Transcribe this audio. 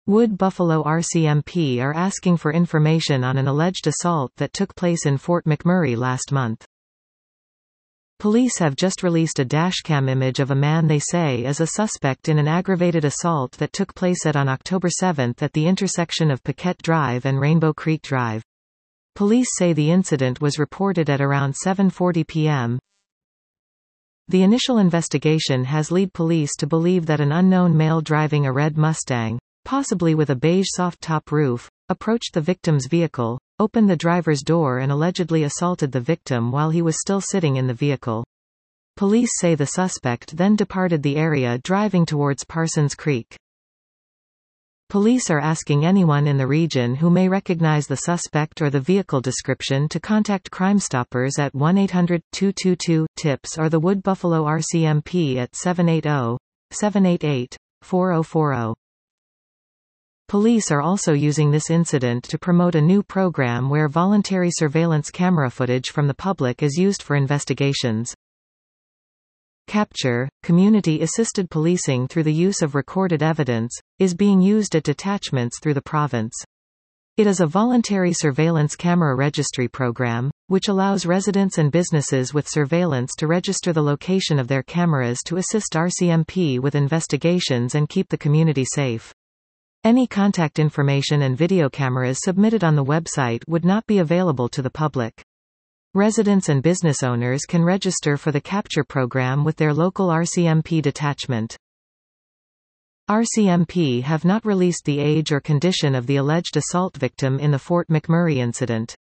Wood Buffalo RCMP are asking for information on an alleged assault that took place in Fort McMurray last month. Police have just released a dashcam image of a man they say is a suspect in an aggravated assault that took place on October 7 at the intersection of Paquette Drive and Rainbow Creek Drive. Police say the incident was reported at around 7:40 p.m. The initial investigation has led police to believe that an unknown male driving a red Mustang, possibly with a beige soft-top roof, approached the victim's vehicle, opened the driver's door and allegedly assaulted the victim while he was still sitting in the vehicle. Police say the suspect then departed the area driving towards Parsons Creek. Police are asking anyone in the region who may recognize the suspect or the vehicle description to contact Crime Stoppers at 1-800-222-TIPS or the Wood Buffalo RCMP at 780-788-4040. Police are also using this incident to promote a new program where voluntary surveillance camera footage from the public is used for investigations. Capture, community-assisted policing through the use of recorded evidence, is being used at detachments through the province. It is a voluntary surveillance camera registry program, which allows residents and businesses with surveillance to register the location of their cameras to assist RCMP with investigations and keep the community safe. Any contact information and video cameras submitted on the website would not be available to the public. Residents and business owners can register for the Capture program with their local RCMP detachment. RCMP have not released the age or condition of the alleged assault victim in the Fort McMurray incident.